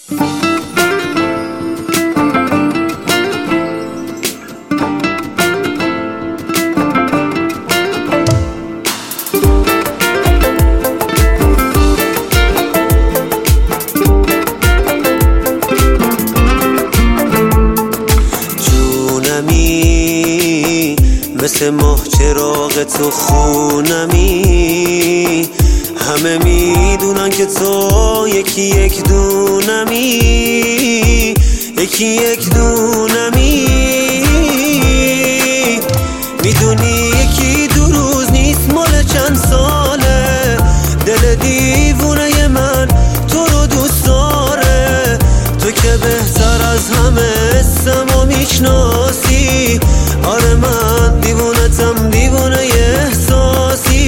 مثل ماه چراغ تو خونمی، همه میدونن که تو یکی یک دونمی، یکی یک دونمی. میدونی یکی دو روز نیست مال چند ساله، دل دیوونه من تو رو دوست داره. تو که بهتر از همه اسمو میشناسی، آره من دیوونتم، دیوونه احساسی.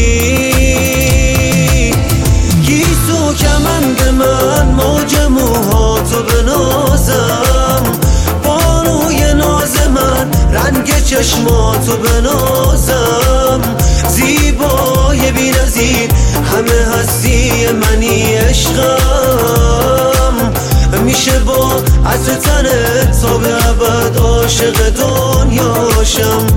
گیسو کمند من، موج موهاتو بنازم، بانوی ناز من، رنگ چشماتو بنازم. زیبای بی نظیر، همه هستی منی عشقم. میشه با عطر تنت تا به ابد عاشق دنیاشم.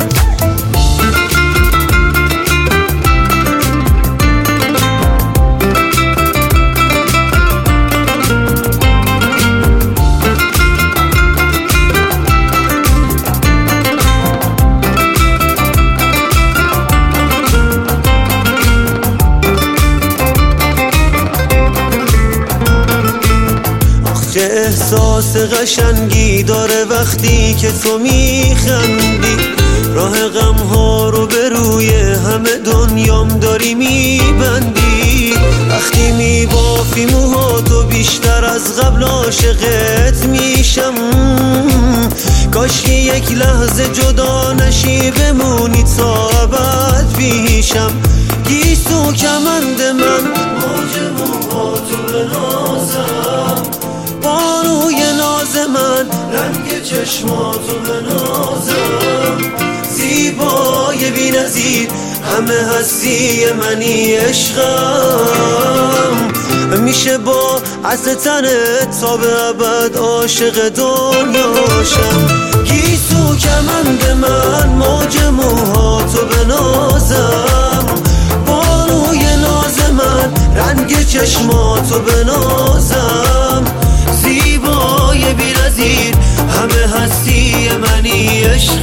چه احساس قشنگی داره وقتی که تو میخندی، راه غم ها رو به روی همه دنیام داری میبندی. وقتی میبافی موهاتو بیشتر از قبل عاشقت میشم. کاش که یک لحظه جدا نشی بمونی تا ابد پیشم. گیسو کمند من، موج موهاتو بنازم، بانوی ناز من، رنگ چشماتو بنازم. زیبای بی نظیر، همه هستی منی عشقم. میشه با عطر تنت تا به ابد عاشق دنیاشم. گیسو کمند من، موج موهاتو بنازم، بانوی ناز من، رنگ چشماتو بنازم. زیبای بی نظیر، همه هستی منی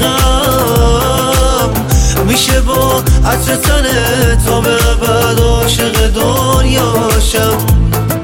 عشقم. میشه با عطر تنت تا به ابد عاشق دنیاشم.